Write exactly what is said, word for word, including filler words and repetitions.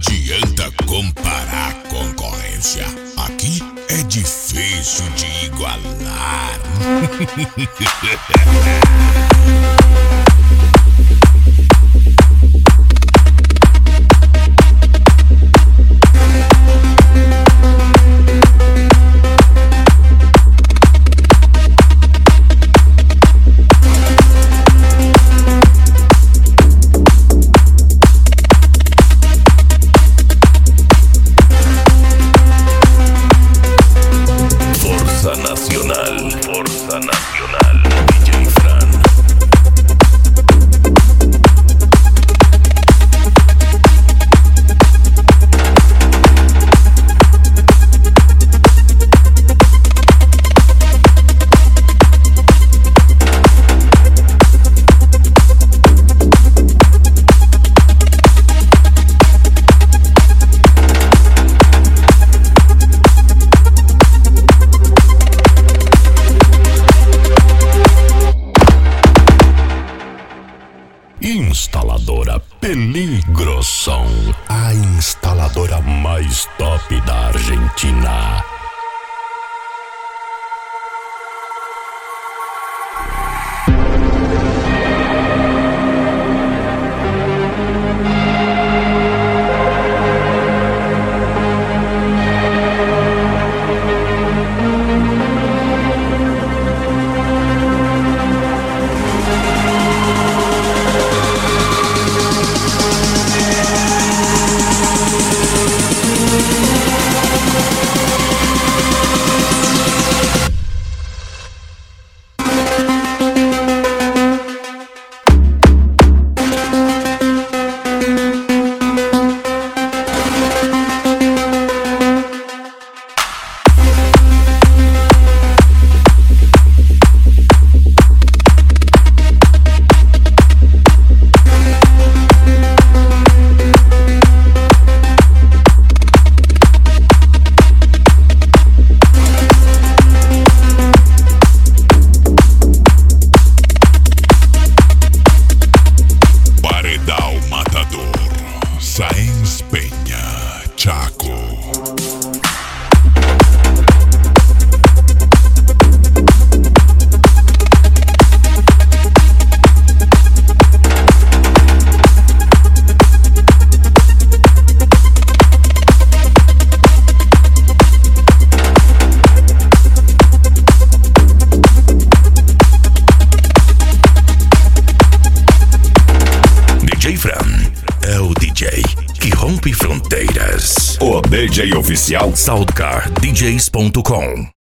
adianta comparar a concorrência. Aqui é difícil de igualar. Nacional, Força Nacional, D J Fran. Instaladora Peligroson, a instaladora mais top da Argentina. Sáenz Peña, Chaco. D J Fran é o D J que rompe fronteiras. O D J oficial Soundcar D Js ponto com.